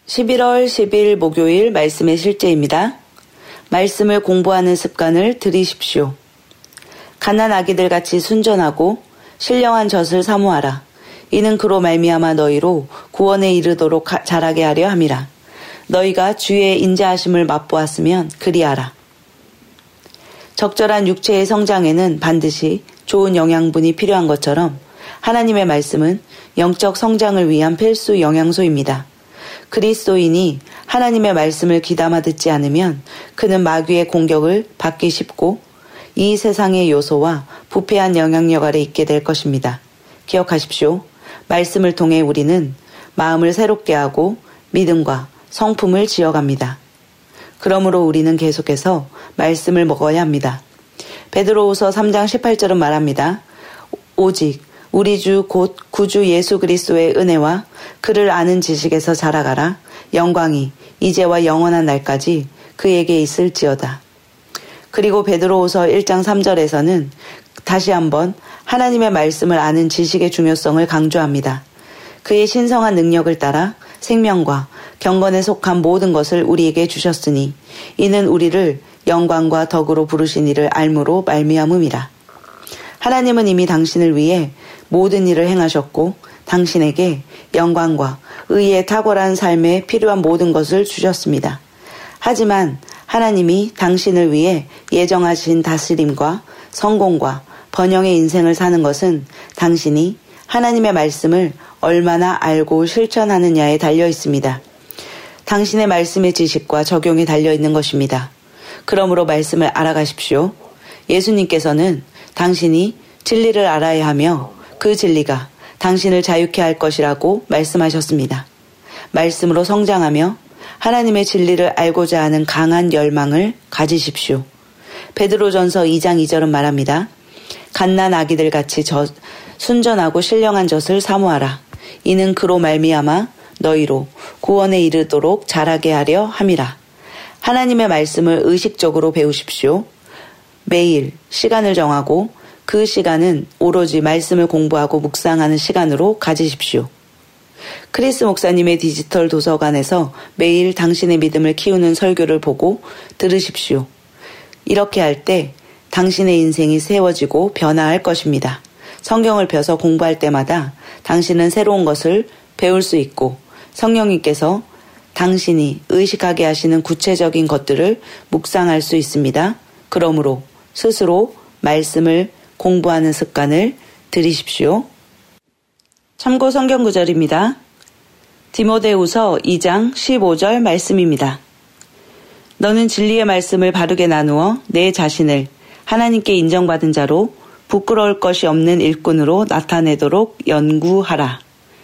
11월 10일 목요일 말씀의 실제입니다. 말씀을 공부하는 습관을 들이십시오. 갓난 아기들 같이 순전하고 신령한 젖을 사모하라. 이는 그로 말미암아 너희로 구원에 이르도록 자라게 하려 함이라. 너희가 주의 인자하심을 맛보았으면 그리하라. 적절한 육체의 성장에는 반드시 좋은 영양분이 필요한 것처럼 하나님의 말씀은 영적 성장을 위한 필수 영양소입니다. 그리스도인이 하나님의 말씀을 귀담아 듣지 않으면 그는 마귀의 공격을 받기 쉽고 이 세상의 요소와 부패한 영향력 아래 있게 될 것입니다. 기억하십시오. 말씀을 통해 우리는 마음을 새롭게 하고 믿음과 성품을 지어갑니다. 그러므로 우리는 계속해서 말씀을 먹어야 합니다. 베드로후서 3장 18절은 말합니다. 오직 우리 주 곧 구주 예수 그리스도의 은혜와 그를 아는 지식에서 자라가라. 영광이 이제와 영원한 날까지 그에게 있을지어다. 그리고 베드로후서 1장 3절에서는 다시 한번 하나님의 말씀을 아는 지식의 중요성을 강조합니다. 그의 신성한 능력을 따라 생명과 경건에 속한 모든 것을 우리에게 주셨으니 이는 우리를 영광과 덕으로 부르신 이를 알므로 말미암음이라. 하나님은 이미 당신을 위해 모든 일을 행하셨고 당신에게 영광과 의의 탁월한 삶에 필요한 모든 것을 주셨습니다. 하지만 하나님이 당신을 위해 예정하신 다스림과 성공과 번영의 인생을 사는 것은 당신이 하나님의 말씀을 얼마나 알고 실천하느냐에 달려 있습니다. 당신의 말씀의 지식과 적용에 달려 있는 것입니다. 그러므로 말씀을 알아가십시오. 예수님께서는 당신이 진리를 알아야 하며 그 진리가 당신을 자유케 할 것이라고 말씀하셨습니다. 말씀으로 성장하며 하나님의 진리를 알고자 하는 강한 열망을 가지십시오. 베드로전서 2장 2절은 말합니다. 갓난 아기들 같이 순전하고 신령한 젖을 사모하라. 이는 그로 말미암아 너희로 구원에 이르도록 자라게 하려 함이라. 하나님의 말씀을 의식적으로 배우십시오. 매일 시간을 정하고 그 시간은 오로지 말씀을 공부하고 묵상하는 시간으로 가지십시오. 크리스 목사님의 디지털 도서관에서 매일 당신의 믿음을 키우는 설교를 보고 들으십시오. 이렇게 할 때 당신의 인생이 세워지고 변화할 것입니다. 성경을 펴서 공부할 때마다 당신은 새로운 것을 배울 수 있고 성령님께서 당신이 의식하게 하시는 구체적인 것들을 묵상할 수 있습니다. 그러므로 스스로 말씀을 공부하는 습관을 들이십시오. 참고 성경 구절입니다. 디모데후서 2장 15절 말씀입니다. 너는 진리의 말씀을 바르게 나누어 내 자신을 하나님께 인정받은 자로 부끄러울 것이 없는 일꾼으로 나타내도록 연구하라.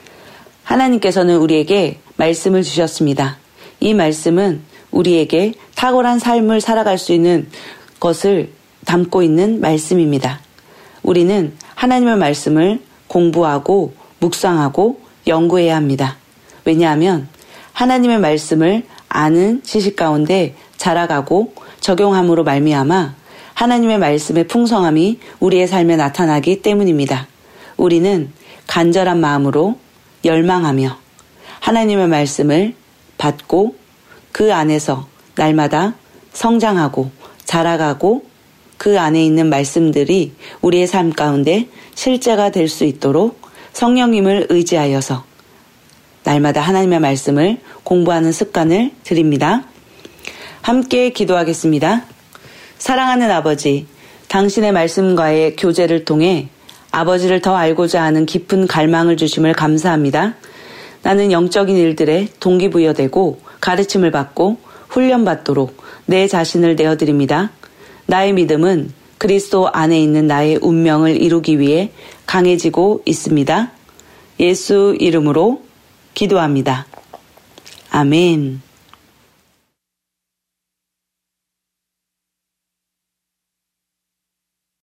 하나님께서는 우리에게 말씀을 주셨습니다. 이 말씀은 우리에게 탁월한 삶을 살아갈 수 있는 것을 담고 있는 말씀입니다. 우리는 하나님의 말씀을 공부하고 묵상하고 연구해야 합니다. 왜냐하면 하나님의 말씀을 아는 지식 가운데 자라가고 적용함으로 말미암아 하나님의 말씀의 풍성함이 우리의 삶에 나타나기 때문입니다. 우리는 간절한 마음으로 열망하며 하나님의 말씀을 받고 그 안에서 날마다 성장하고 자라가고 그 안에 있는 말씀들이 우리의 삶 가운데 실제가 될 수 있도록 성령님을 의지하여서 날마다 하나님의 말씀을 공부하는 습관을 드립니다. 함께 기도하겠습니다. 사랑하는 아버지, 당신의 말씀과의 교제를 통해 아버지를 더 알고자 하는 깊은 갈망을 주심을 감사합니다. 나는 영적인 일들에 동기부여되고 가르침을 받고 훈련받도록 내 자신을 내어드립니다. 나의 믿음은 그리스도 안에 있는 나의 운명을 이루기 위해 강해지고 있습니다. 예수 이름으로 기도합니다. 아멘.